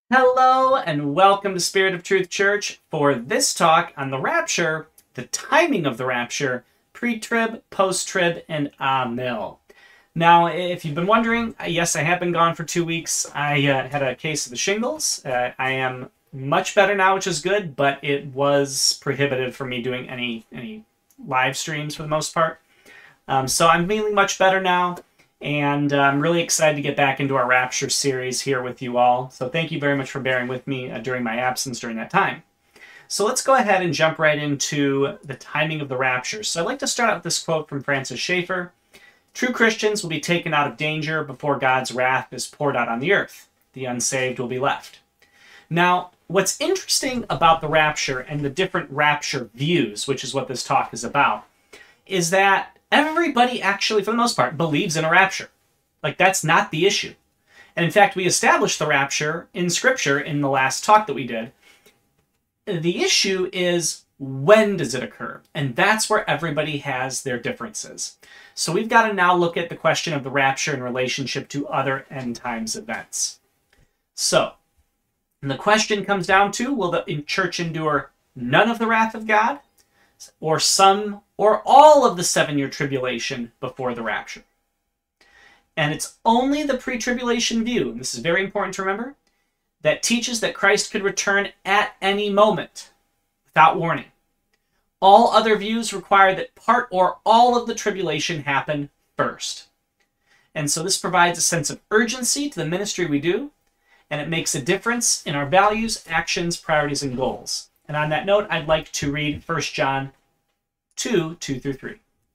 Hello and welcome to Spirit of Truth Church for this talk on the rapture, the timing of the rapture, pre-trib, post-trib, and amil. Now, if you've been wondering, yes, I have been gone for 2 weeks. I had a case of the shingles. I am much better now, which is good, but it was prohibitive for me doing any live streams for the most part. So I'm feeling much better now. And I'm really excited to get back into our Rapture series here with you all. So thank you very much for bearing with me during my absence during that time. So let's go ahead and jump right into the timing of the rapture. So I'd like to start out with this quote from Francis Schaeffer. True Christians will be taken out of danger before God's wrath is poured out on the earth. The unsaved will be left. Now, what's interesting about the rapture and the different rapture views, which is what this talk is about, is that everybody actually, for the most part, believes in a rapture. Like, that's not the issue. And in fact, we established the rapture in Scripture in the last talk that we did. The issue is, when does it occur? And that's where everybody has their differences. So we've got to now look at the question of the rapture in relationship to other end times events. So, the question comes down to, will the church endure none of the wrath of God, or some or all of the 7-year tribulation before the rapture? And it's only the pre-tribulation view, and this is very important to remember, that teaches that Christ could return at any moment without warning. All other views require that part or all of the tribulation happen first. And so this provides a sense of urgency to the ministry we do, and it makes a difference in our values, actions, priorities, and goals. And on that note, I'd like to read 1 John 2, 2 through 3.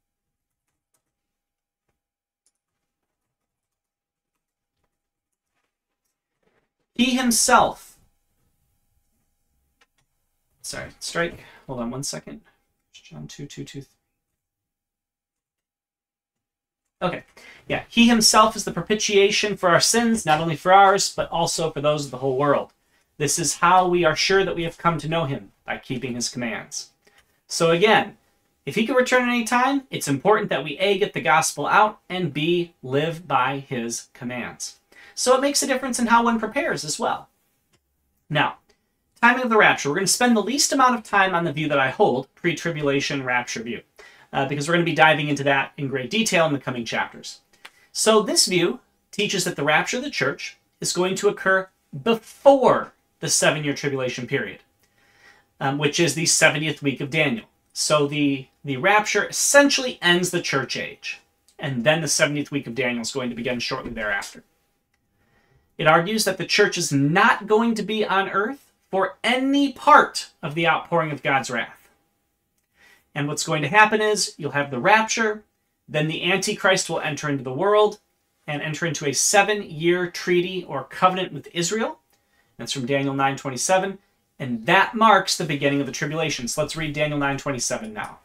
He himself, hold on one second. John 2, 2, 2, 3. Okay, yeah. He himself is the propitiation for our sins, not only for ours, but also for those of the whole world. This is how we are sure that we have come to know him, by keeping his commands. So again, if he can return at any time, it's important that we A, get the gospel out, and B, live by his commands. So it makes a difference in how one prepares as well. Now, timing of the rapture. We're going to spend the least amount of time on the view that I hold, pre-tribulation rapture view, because we're going to be diving into that in great detail in the coming chapters. So this view teaches that the rapture of the church is going to occur before the 7-year tribulation period, which is the 70th week of Daniel. So the rapture essentially ends the church age, and then the 70th week of Daniel is going to begin shortly thereafter. It argues that the church is not going to be on earth for any part of the outpouring of God's wrath. And what's going to happen is you'll have the rapture, then the Antichrist will enter into the world and enter into a 7-year treaty or covenant with Israel. That's from Daniel 9:27. And that marks the beginning of the tribulation. So let's read Daniel 9:27 now.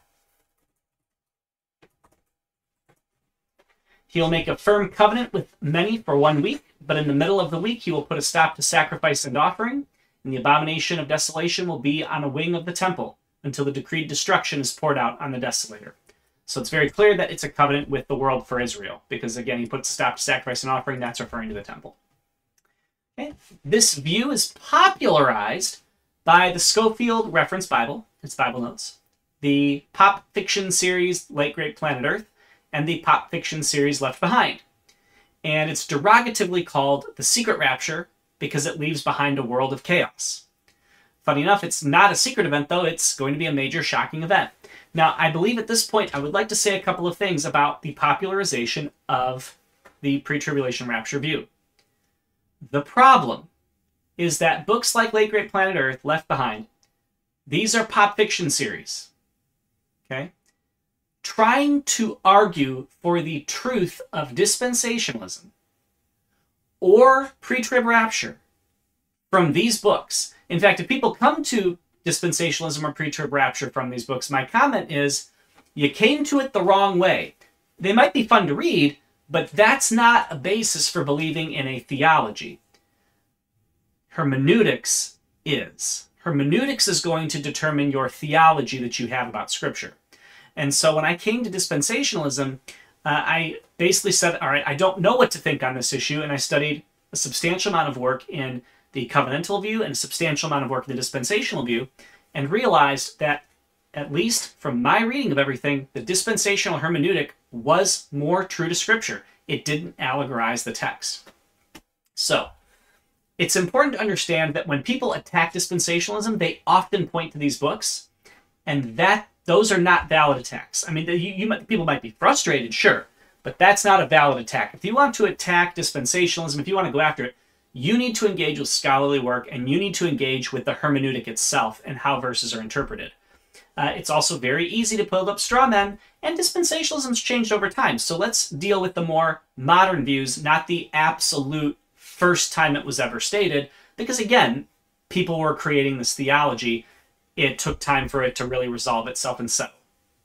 He'll make a firm covenant with many for 1 week, but in the middle of the week he will put a stop to sacrifice and offering, and the abomination of desolation will be on a wing of the temple until the decreed destruction is poured out on the desolator. So it's very clear that it's a covenant with the world for Israel, because again, he puts a stop to sacrifice and offering, that's referring to the temple. Okay. This view is popularized by the Scofield Reference Bible, its Bible notes, the pop fiction series Late Great Planet Earth, and the pop fiction series Left Behind. And it's derogatively called the Secret Rapture because it leaves behind a world of chaos. Funny enough, it's not a secret event, though. It's going to be a major shocking event. Now, I believe at this point I would like to say a couple of things about the popularization of the pre-tribulation rapture view. The problem is that books like Late Great Planet Earth, Left Behind, these are pop fiction series, okay? Trying to argue for the truth of dispensationalism or pre-trib rapture from these books. In fact, if people come to dispensationalism or pre-trib rapture from these books, my comment is, you came to it the wrong way. They might be fun to read, but that's not a basis for believing in a theology. Hermeneutics is. Hermeneutics is going to determine your theology that you have about Scripture. And so when I came to dispensationalism, I basically said, all right, I don't know what to think on this issue, and I studied a substantial amount of work in the covenantal view and a substantial amount of work in the dispensational view, and realized that, at least from my reading of everything, the dispensational hermeneutic was more true to Scripture. It didn't allegorize the text. So, it's important to understand that when people attack dispensationalism, they often point to these books, and that those are not valid attacks. I mean, people might be frustrated, sure, but that's not a valid attack. If you want to attack dispensationalism, if you want to go after it, you need to engage with scholarly work, and you need to engage with the hermeneutic itself and how verses are interpreted. It's also very easy to build up straw men, and dispensationalism's changed over time. So let's deal with the more modern views, not the absolute first time it was ever stated, because again, people were creating this theology. It took time for it to really resolve itself and settle.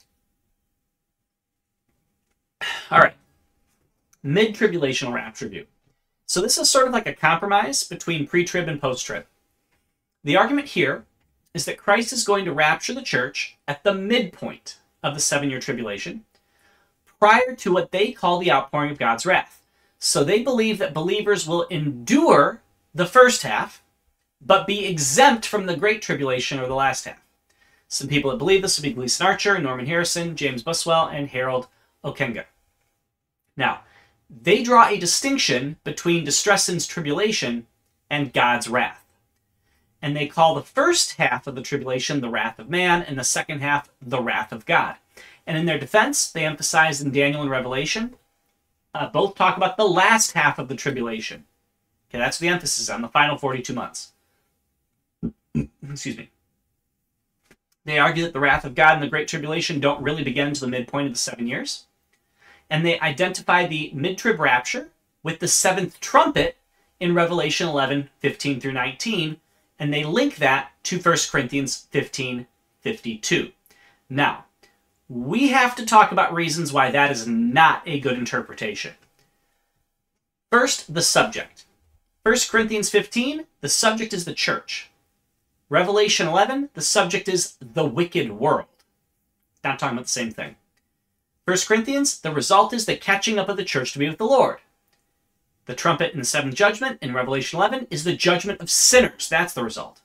All right, mid-tribulational rapture view. So this is sort of like a compromise between pre-trib and post-trib. The argument here is that Christ is going to rapture the church at the midpoint of the 7-year tribulation, prior to what they call the outpouring of God's wrath. So they believe that believers will endure the first half, but be exempt from the Great Tribulation or the last half. Some people that believe this would be Gleason Archer, Norman Harrison, James Buswell, and Harold Okenga. Now, they draw a distinction between Distressen's tribulation and God's wrath. And they call the first half of the tribulation the wrath of man, and the second half the wrath of God. And in their defense, they emphasize in Daniel and Revelation, both talk about the last half of the tribulation. Okay, that's the emphasis on the final 42 months. Excuse me. They argue that the wrath of God and the Great Tribulation don't really begin until the midpoint of the 7 years. And they identify the mid-trib rapture with the 7th trumpet in Revelation 11, 15 through 19, and they link that to 1 Corinthians 15, 52. Now, we have to talk about reasons why that is not a good interpretation. First, the subject. 1 Corinthians 15, the subject is the church. Revelation 11, the subject is the wicked world. Not talking about the same thing. 1 Corinthians, the result is the catching up of the church to be with the Lord. The trumpet in the 7th judgment in Revelation 11 is the judgment of sinners. That's the result.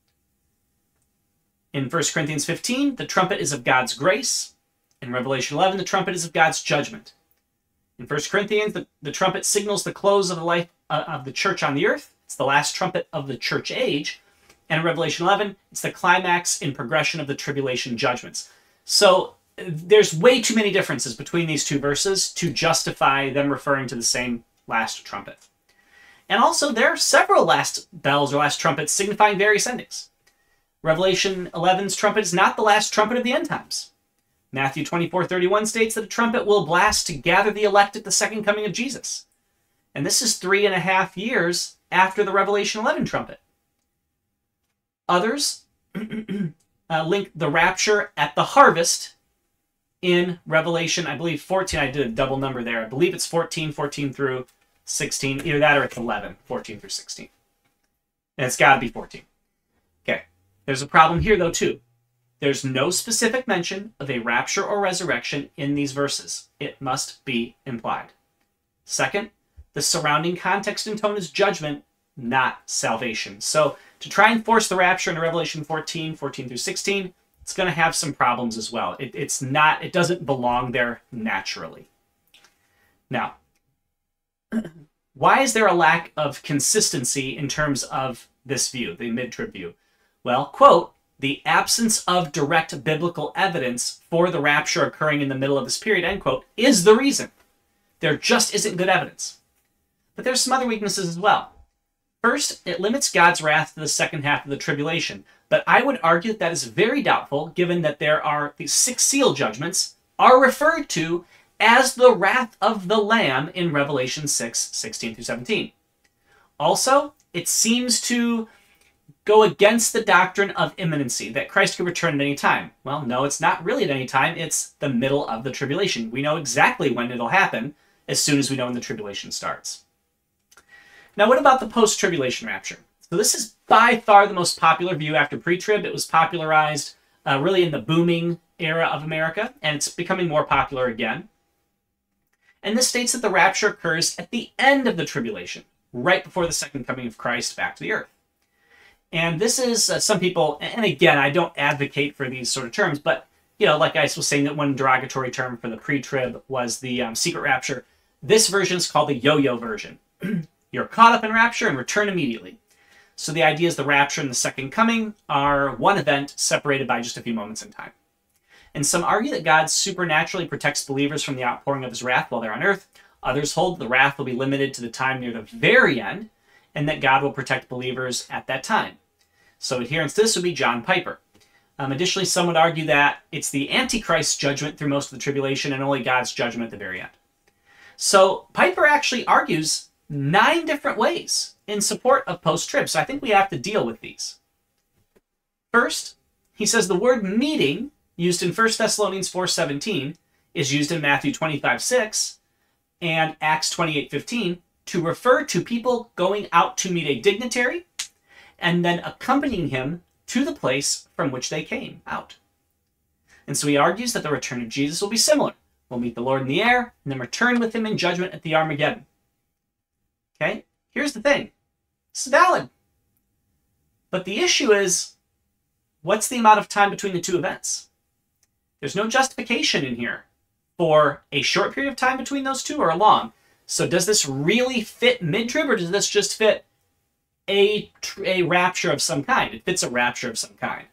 In 1 Corinthians 15, the trumpet is of God's grace. In Revelation 11, the trumpet is of God's judgment. In 1 Corinthians, the trumpet signals the close of the life of the church on the earth. It's the last trumpet of the church age. And in Revelation 11, it's the climax in progression of the tribulation judgments. So there's way too many differences between these two verses to justify them referring to the same last trumpet. And also, there are several last bells or last trumpets signifying various endings. Revelation 11's trumpet is not the last trumpet of the end times. Matthew 24:31 states that a trumpet will blast to gather the elect at the second coming of Jesus. And this is 3.5 years after the Revelation 11 trumpet. Others link the rapture at the harvest in Revelation, I believe 14. I did a double number there. I believe it's 14 through 16. Either that or it's 11, 14 through 16. And it's got to be 14. Okay. There's a problem here, though, too. There's no specific mention of a rapture or resurrection in these verses. It must be implied. Second, the surrounding context and tone is judgment, not salvation. So to try and force the rapture into Revelation 14 through 16, it's going to have some problems as well. It doesn't belong there naturally. Now, why is there a lack of consistency in terms of this view, the mid-trib view? Well, quote, the absence of direct biblical evidence for the rapture occurring in the middle of this period, end quote, is the reason. There just isn't good evidence. But there's some other weaknesses as well. First, it limits God's wrath to the second half of the tribulation. But I would argue that is very doubtful, given that these 6 seal judgments are referred to as the wrath of the Lamb in Revelation 6, 16 through 17. Also, it seems to go against the doctrine of imminency, that Christ could return at any time. Well, no, it's not really at any time. It's the middle of the tribulation. We know exactly when it'll happen as soon as we know when the tribulation starts. Now, what about the post-tribulation rapture? So this is by far the most popular view after pre-trib. It was popularized really in the booming era of America, and it's becoming more popular again. And this states that the rapture occurs at the end of the tribulation, right before the second coming of Christ back to the earth. And this is some people, and again, I don't advocate for these sort of terms, but, you know, like I was saying that one derogatory term for the pre-trib was the secret rapture. This version is called the yo-yo version. You're caught up in rapture and return immediately. So the idea is the rapture and the second coming are one event separated by just a few moments in time. And some argue that God supernaturally protects believers from the outpouring of his wrath while they're on earth. Others hold the wrath will be limited to the time near the very end, and that God will protect believers at that time. So adherents to this would be John Piper. Additionally, some would argue that it's the Antichrist's judgment through most of the tribulation and only God's judgment at the very end. So Piper actually argues 9 different ways in support of post-trib. So I think we have to deal with these. First, he says the word meeting, used in 1 Thessalonians 4:17, is used in Matthew 25:6 and Acts 28:15 to refer to people going out to meet a dignitary and then accompanying him to the place from which they came out. And so he argues that the return of Jesus will be similar. We'll meet the Lord in the air and then return with him in judgment at the Armageddon. Okay? Here's the thing. This is valid. But the issue is, what's the amount of time between the two events? There's no justification in here for a short period of time between those two or a long. So does this really fit mid-trib, or does this just fit a rapture of some kind? It fits a rapture of some kind.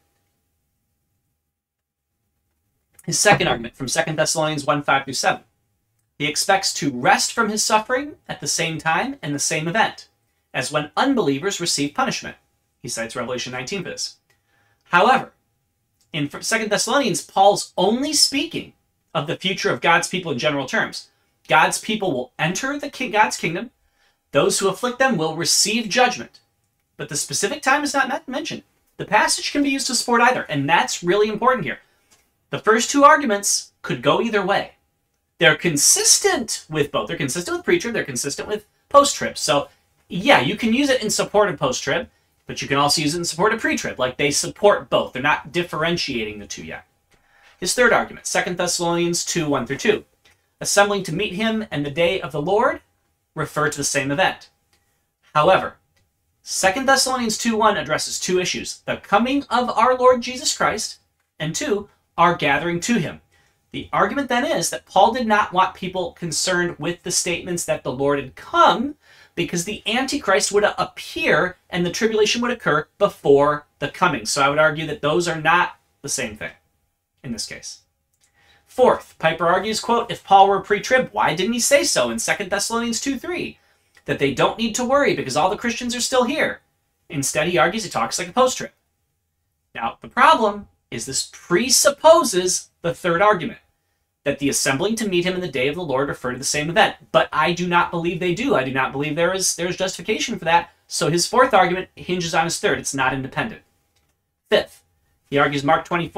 His second argument from 2 Thessalonians 1:5-7. He expects to rest from his suffering at the same time and the same event, as when unbelievers receive punishment. He cites Revelation 19 for this. However, in 2 Thessalonians, Paul's only speaking of the future of God's people in general terms. God's people will enter God's kingdom. Those who afflict them will receive judgment. But the specific time is not mentioned. The passage can be used to support either, and that's really important here. The first two arguments could go either way. They're consistent with both. They're consistent with pre-trib. They're consistent with post-trib. So, yeah, you can use it in support of post-trib, but you can also use it in support of pre-trib. Like, they support both. They're not differentiating the two yet. His third argument, 2 Thessalonians 2:1-2. Assembling to meet him and the day of the Lord refer to the same event. However, 2 Thessalonians 2:1 addresses two issues: the coming of our Lord Jesus Christ, and 2, our gathering to him. The argument then is that Paul did not want people concerned with the statements that the Lord had come, because the Antichrist would appear and the tribulation would occur before the coming. So I would argue that those are not the same thing in this case. Fourth, Piper argues, quote, if Paul were pre-trib, why didn't he say so in 2 Thessalonians 2:3? That they don't need to worry because all the Christians are still here. Instead, he argues he talks like a post-trib. Now, the problem is this presupposes the third argument, that the assembling to meet him in the day of the Lord refer to the same event. But I do not believe they do. I do not believe there is justification for that. So his fourth argument hinges on his third. It's not independent. Fifth, he argues Matthew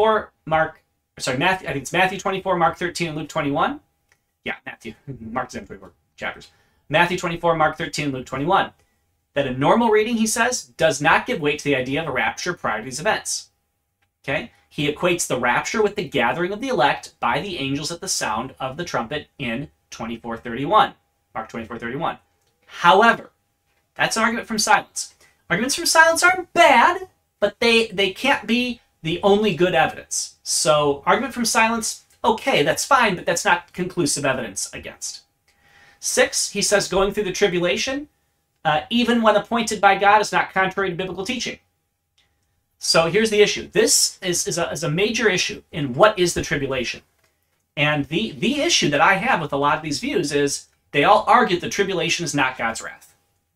24, Mark 13, and Luke 21. Yeah, Matthew. Mark's in 24 chapters. Matthew 24, Mark 13, and Luke 21. That a normal reading, he says, does not give weight to the idea of a rapture prior to these events. Okay? He equates the rapture with the gathering of the elect by the angels at the sound of the trumpet in 24:31. Mark 24:31. However, that's an argument from silence. Arguments from silence aren't bad, but they can't be the only good evidence. So, argument from silence, okay, that's fine, but that's not conclusive evidence against. 6, he says going through the tribulation, even when appointed by God, is not contrary to biblical teaching. So here's the issue. This is a major issue in what is the tribulation. And the issue that I have with a lot of these views is they all argue that the tribulation is not God's wrath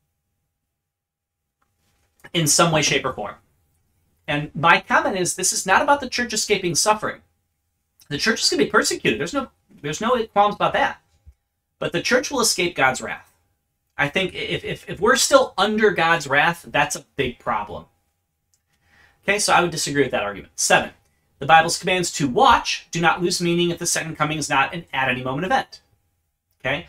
in some way, shape, or form. And my comment is this is not about the church escaping suffering. The church is going to be persecuted. There's no qualms about that. But the church will escape God's wrath. I think if we're still under God's wrath, that's a big problem. Okay, so I would disagree with that argument. 7, the Bible's commands to watch do not lose meaning if the second coming is not an at-any-moment event. Okay,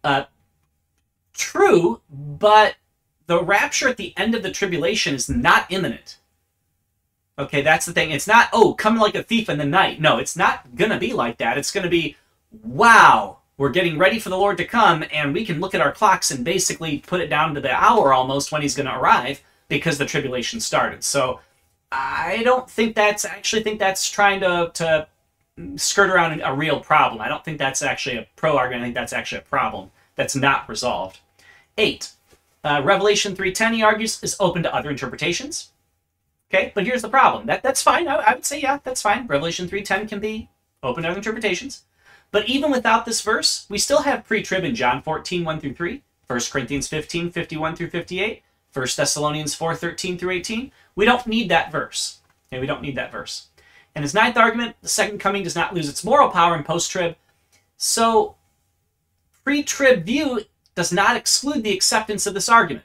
true, but the rapture at the end of the tribulation is not imminent. Okay, that's the thing. It's not, oh, coming like a thief in the night. No, it's not going to be like that. It's going to be, wow, we're getting ready for the Lord to come, and we can look at our clocks and basically put it down to the hour almost when he's going to arrive. because the tribulation started. So I don't think that's trying to skirt around a real problem. I don't think that's actually a pro argument. I think that's actually a problem that's not resolved. 8. Revelation 3:10, he argues, is open to other interpretations. Okay, but here's the problem. That's fine. I would say, yeah, that's fine. Revelation 3:10 can be open to other interpretations. But even without this verse, we still have pre-trib in John 14:1 through 3, 1 Corinthians 15:51 through 58, 1 Thessalonians 4:13 through 18. We don't need that verse. Okay, we don't need that verse. And his 9th argument, the second coming does not lose its moral power in post-trib. So pre-trib view does not exclude the acceptance of this argument.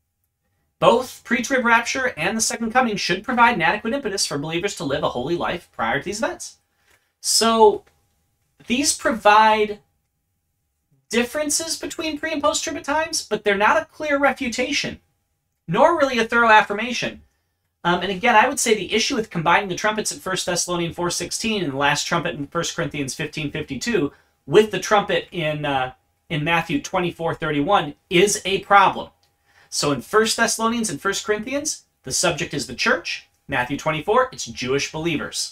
Both pre-trib rapture and the second coming should provide an adequate impetus for believers to live a holy life prior to these events. So these provide differences between pre and post-trib at times, but they're not a clear refutation, nor really a thorough affirmation. And again, I would say the issue with combining the trumpets in 1 Thessalonians 4:16 and the last trumpet in 1 Corinthians 15:52 with the trumpet in Matthew 24:31 is a problem. So in 1 Thessalonians and 1 Corinthians, the subject is the church. Matthew 24, it's Jewish believers.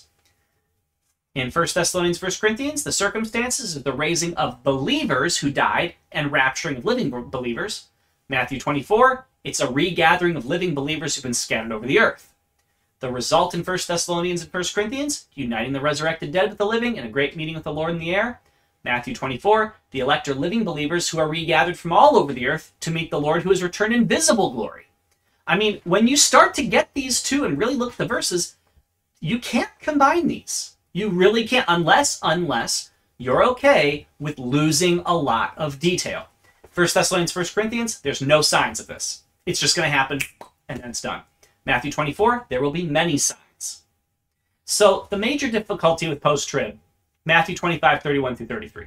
In 1 Thessalonians, 1 Corinthians, the circumstances of the raising of believers who died and rapturing of living believers. Matthew 24, it's a regathering of living believers who've been scattered over the earth. The result in 1 Thessalonians and 1 Corinthians, uniting the resurrected dead with the living in a great meeting with the Lord in the air. Matthew 24, the elect are living believers who are regathered from all over the earth to meet the Lord who has returned in visible glory. I mean, when you start to get these two and really look at the verses, you can't combine these. You really can't, unless you're okay with losing a lot of detail. 1 Thessalonians, 1 Corinthians, there's no signs of this. It's just going to happen, and then it's done. Matthew 24, there will be many signs. So the major difficulty with post-trib, Matthew 25:31 through 33.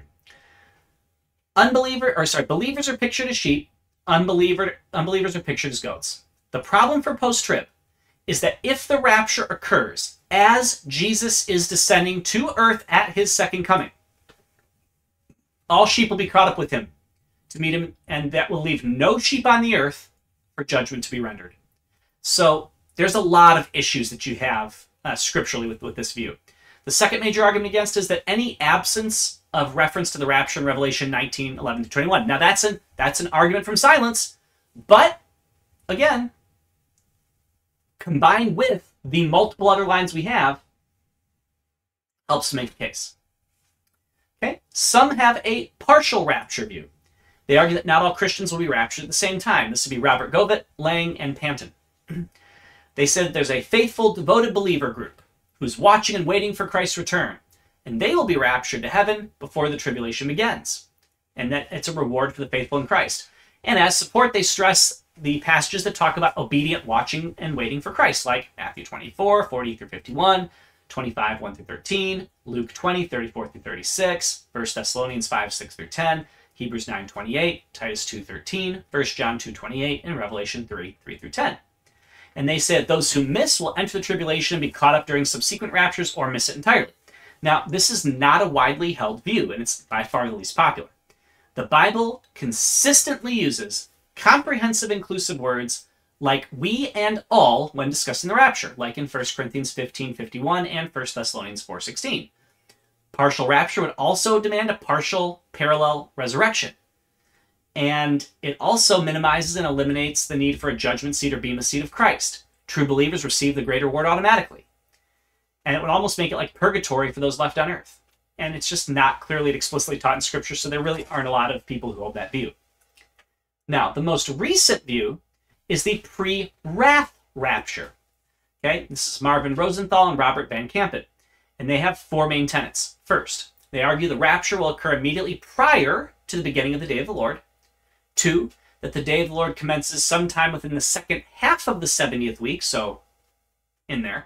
Believers are pictured as sheep. Unbelievers are pictured as goats. The problem for post-trib is that if the rapture occurs as Jesus is descending to earth at his second coming, all sheep will be caught up with him to meet him, and that will leave no sheep on the earth for judgment to be rendered. So there's a lot of issues that you have scripturally with this view. The second major argument against is that any absence of reference to the rapture in Revelation 19:11-21. Now that's an argument from silence, but again, combined with the multiple other lines we have, helps to make a case. Okay, some have a partial rapture view. They argue that not all Christians will be raptured at the same time. This would be Robert Govett, Lang, and Panton. They said that there's a faithful, devoted believer group who's watching and waiting for Christ's return, and they will be raptured to heaven before the tribulation begins, and that it's a reward for the faithful in Christ. And as support, they stress the passages that talk about obedient watching and waiting for Christ, like Matthew 24:40-51, 25:1-13, Luke 20:34-36, 1 Thessalonians 5:6-10, Hebrews 9:28, Titus 2:13, 1 John 2:28, and Revelation 3:3-10. And they say that those who miss will enter the tribulation and be caught up during subsequent raptures or miss it entirely. Now, this is not a widely held view, and it's by far the least popular. The Bible consistently uses comprehensive inclusive words like we and all when discussing the rapture, like in 1 Corinthians 15:51 and 1 Thessalonians 4:16. Partial rapture would also demand a partial parallel resurrection. And it also minimizes and eliminates the need for a judgment seat or bema seat of Christ. True believers receive the greater reward automatically. And it would almost make it like purgatory for those left on earth. And it's just not clearly and explicitly taught in Scripture, so there really aren't a lot of people who hold that view. Now, the most recent view is the pre-wrath rapture. Okay, this is Marvin Rosenthal and Robert Van Kampen. And they have four main tenets. First, they argue the rapture will occur immediately prior to the beginning of the day of the Lord. 2, that the day of the Lord commences sometime within the second half of the 70th week, so in there.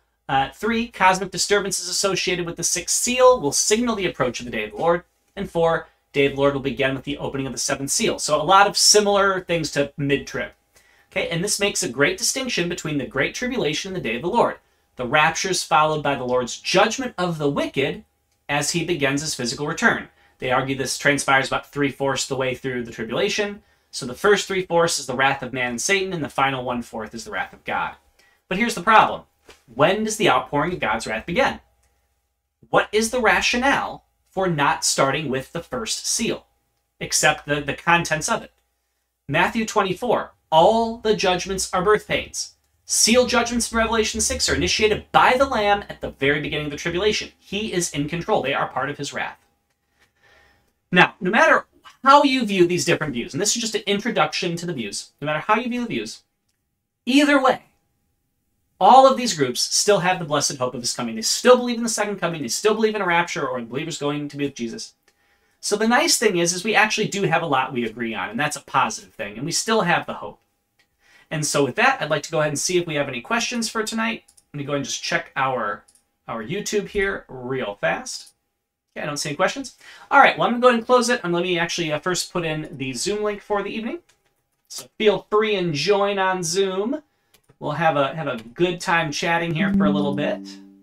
3, cosmic disturbances associated with the sixth seal will signal the approach of the day of the Lord. And 4, day of the Lord will begin with the opening of the seventh seal. So a lot of similar things to mid-trib. Okay, and this makes a great distinction between the Great Tribulation and the day of the Lord. The rapture is followed by the Lord's judgment of the wicked as he begins his physical return. They argue this transpires about 3/4 the way through the tribulation. So the first 3/4 is the wrath of man and Satan, and the final 1/4 is the wrath of God. But here's the problem. When does the outpouring of God's wrath begin? What is the rationale for not starting with the first seal, except the contents of it? Matthew 24, all the judgments are birth pains. Seal judgments in Revelation 6 are initiated by the Lamb at the very beginning of the tribulation. He is in control. They are part of his wrath. Now, no matter how you view these different views, and this is just an introduction to the views, no matter how you view the views, either way, all of these groups still have the blessed hope of his coming. They still believe in the second coming. They still believe in a rapture or the believers going to be with Jesus. So the nice thing is we actually do have a lot we agree on, and that's a positive thing, and we still have the hope. And so with that, I'd like to go ahead and see if we have any questions for tonight. Let me go ahead and just check our YouTube here real fast. Okay, I don't see any questions. All right, well, I'm going to go ahead and close it, and let me actually first put in the Zoom link for the evening. So feel free and join on Zoom. We'll have a good time chatting here for a little bit.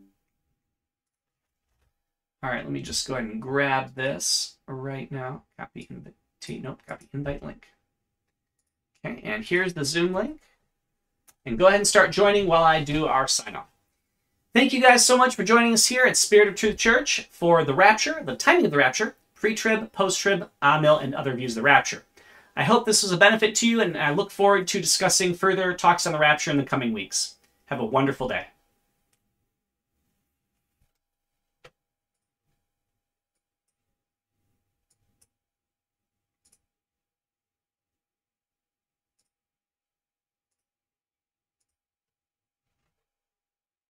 All right, let me just go ahead and grab this right now. Copy invite link. Okay, and here's the Zoom link. And go ahead and start joining while I do our sign-off. Thank you guys so much for joining us here at Spirit of Truth Church for the rapture, the timing of the rapture, pre-trib, post-trib, Amil, and other views of the rapture. I hope this was a benefit to you, and I look forward to discussing further talks on the rapture in the coming weeks. Have a wonderful day.